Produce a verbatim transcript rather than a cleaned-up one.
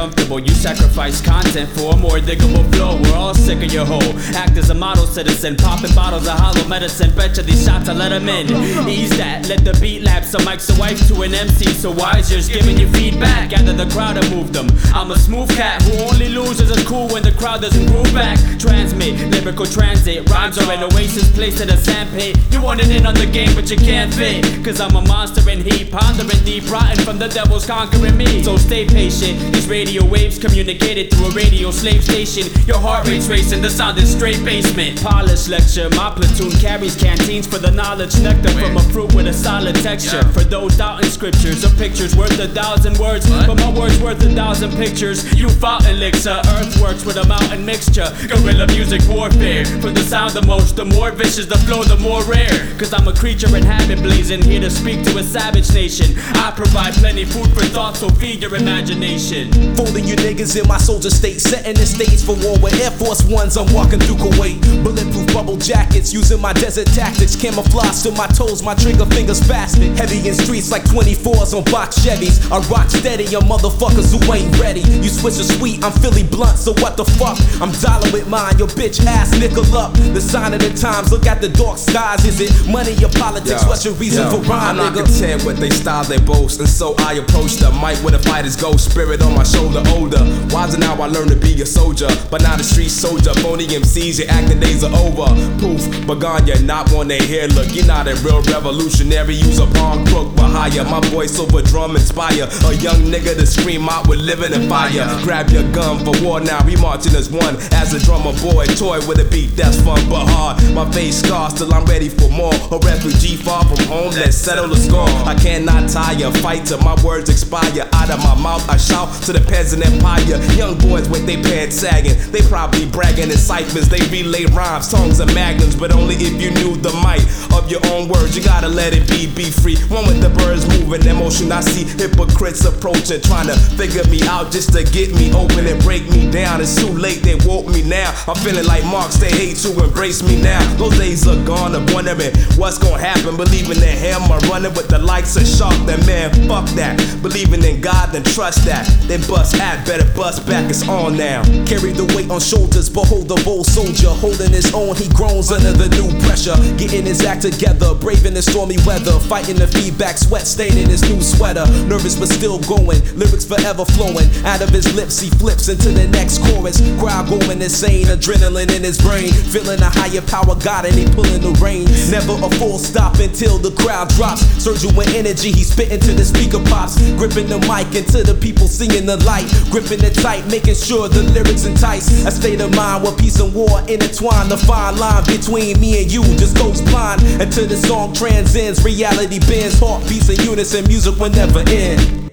comfortable. You sacrifice content for a more diggable flow. We're all sick of your hoe. Act as a model citizen, popping bottles of hollow medicine. Betcha these shots, I let them in. Ease that, let the beat lapse. Some mic's a wife to an M C, so wise, just giving you feedback. Gather the crowd and move them. I'm a smooth cat who only loses is cool when the crowd doesn't groove back. Transmit, lyrical transit. Rhymes are an oasis, place in a sandpit. You want it in on the game, but you can't fit. Cause I'm a monster in heat, pondering deep, rotten from the devil's conquering me. So stay patient, these radio waves communicated through a radio slave station. Your heart rate's racing, the sound is straight basement. Polish lecture, my platoon carries canteens for the knowledge nectar from a fruit with a solid texture. For those doubting scriptures, a picture's worth a thousand words, but my word's worth a thousand pictures. You fought elixir, earthworks with a mountain mixture. Guerrilla music warfare, for the sound the most, the more vicious the flow, the more rare. Cause I'm a creature in habit blazing, here to speak to a savage nation. I provide plenty food for thought, so feed your imagination. Folding you niggas in my soldier state, setting the stage for war with Air Force Ones. I'm walking through Kuwait, bulletproof bubble jackets, using my desert tactics. Camouflage to my toes, my trigger fingers fasted. Heavy in streets like twenty-fours on box Chevys. I rock steady, your motherfuckers who ain't ready. You switch a sweet, I'm Philly blunt, so what the fuck? I'm dollar with mine, your bitch ass nickel up. The sign of the times, look at the dark skies. Is it money or politics? Yo, What's your reason yo, for rhyme, I'm not nigga? content with they style, they boast, and so I approach the mic with a fighter's ghost. Spirit on my shoulder, older. Wiser now, I learned to be a soldier, but not a street soldier. Phony M Cs, your acting days are over. Poof, but gone, you're not one they hear. Look, you're not a real revolutionary. Use a palm crook, but higher. My voice over drum inspire a young nigga to scream out with living in fire. Grab your gun for war now, we marching as one. As a drummer boy, toy with a beat that's fun but hard. My face scars till I'm ready for more. A refugee far from home, let's settle the score. I cannot tire, fight till my words expire. Out of my mouth I shout to the peasant empire. Young boys with their pants sagging, they probably bragging in ciphers. They relay rhymes, songs and magnums, but only if you knew the might of your own words. You gotta let it be, be free. One with the birds moving, emotion I see hypocrites approaching, trying to figure me out just to get me open and break me down. It's too late, they woke me now. I'm feeling like Marx, they hate to embrace me now. Those days are gone, I'm wondering what's gonna happen. Believing in him, I'm running with the likes of Shark. Then man, fuck that. Believing in God, then trust that. Then bust at, better bust back, it's on now. Carry the weight on shoulders, behold the bold soldier. Holding his own, he groans under the new pressure. Getting his act together, braving the stormy weather. Fighting the feedback, sweat staining his new sweater. Nervous but still going, lyrics forever flowing. Out of his lips he flips into the next chorus. Crowd going insane, adrenaline in his brain. Feeling a higher power God and he pulling the reins. Never a full stop until the crowd drops. Surging with energy, he spitting to the speaker pops. Gripping the mic into the people seeing the light. Gripping it tight, making sure the lyrics entice. A state of mind where peace and war intertwine. The fine line between me and you just goes blind until the song transcends. Reality bends, heartbeats in unison, music will never end.